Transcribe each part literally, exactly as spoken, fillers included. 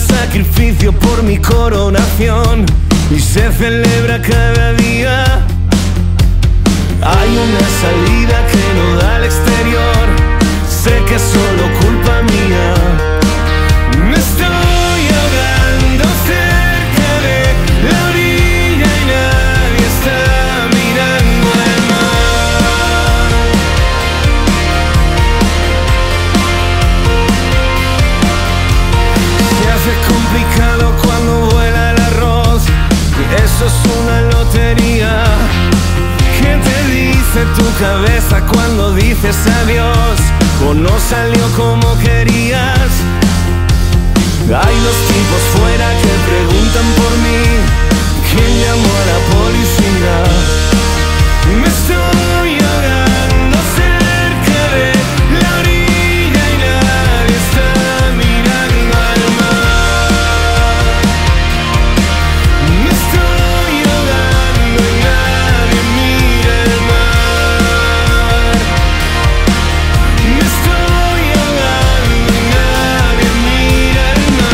sacrificio por mi coronación y se celebra cada día. Hay una salida que no da al exterior, sé que es solo culpa mía. Me estoy ahogando cerca de la orilla y nadie está mirando al mar. Se hace complicado cuando vuela el arroz, eso es una lotería. ¿Qué te dice tu cabeza cuando dices adiós? ¿O no salió como querías? Hay dos tipos fuera que preguntan por mí. ¿Quién llamó a la policía? Me estoy ahogando cerca de la orilla y nadie está mirando al mar. Me estoy ahogando y nadie mira el mar. Me estoy ahogando y nadie mira el mar.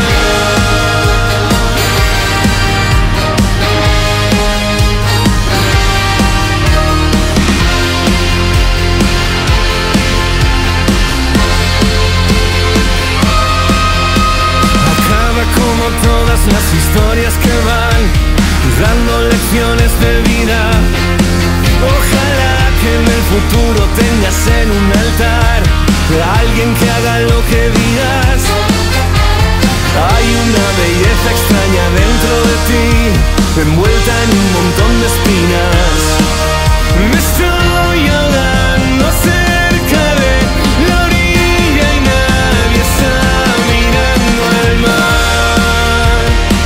Acaba como todas las historias que van dando lecciones de vida. Ojalá que en el futuro tengas en un altar a alguien que haga lo que digas. Hay una belleza extraña dentro de ti, envuelta en un montón de espinas. Me estoy ahogando cerca de la orilla y nadie está mirando al mar.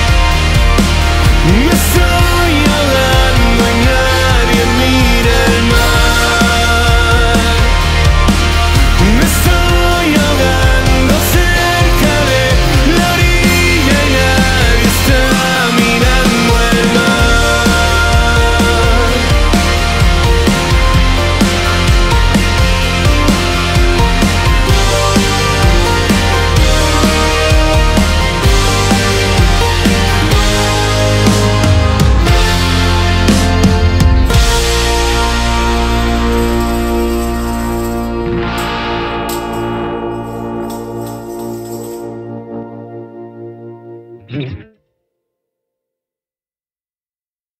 Me estoy ahogando y nadie mira el mar. Me estoy ahogando cerca de la orilla y nadie está mirando el mar. Mm-hmm.